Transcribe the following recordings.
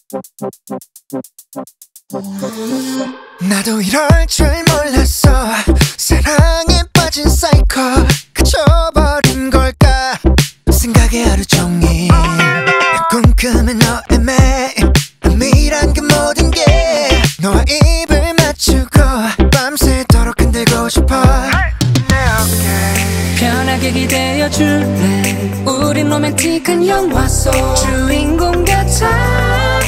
나도 이럴 줄 몰랐어. 사랑에 빠진 사이코 그쳐버린 걸까 생각에 하루 종일 꿈꾸는 너의 매일 은밀한 그 모든 게 너와 입을 맞추고 밤새도록 흔들고 싶어. 편하게 기대어 줄래. 우린 로맨틱한 영화 속 주인공 같아.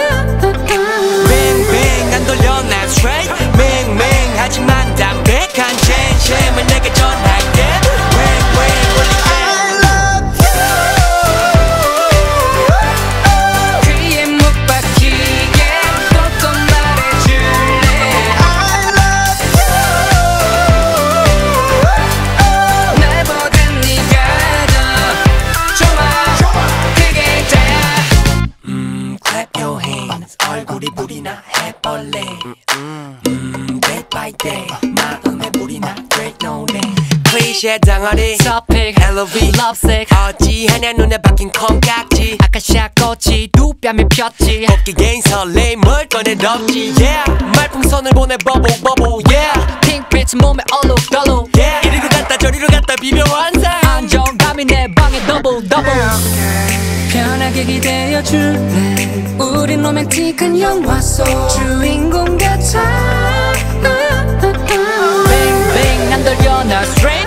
뱅뱅 안 돌려 난 straight 맹맹하지만 담백한 진심을 내게 전할게. 웽웽 올리 I love you. 귀에 못 박히게 꼭꼭 말해줄래. I love you. 날보다 네가 더 좋아. 그게 다야. clap your hands 얼굴이 불이 나 해벌레. day by day 마음에 불이 나 great no name. 클리셰 덩어리 서픽 LOV lovesick 어찌하냐 눈에 박힌 콩깍지. 아카시아 꽃이 두 뺨에 폈지. 꽃게 설렘을 꺼내 덮지 yeah. 말풍선을 보내 bubble bubble yeah. 핑크빛 몸에 얼룩덜룩 yeah. 이리로 갔다 저리로 갔다 비벼 환상. 안정감이 내 방에 더블 더블. 편하게 기대어 줄래. 우린 로맨틱한 영화 속 주인공 같아. 뱅뱅 안 돌려 나 straight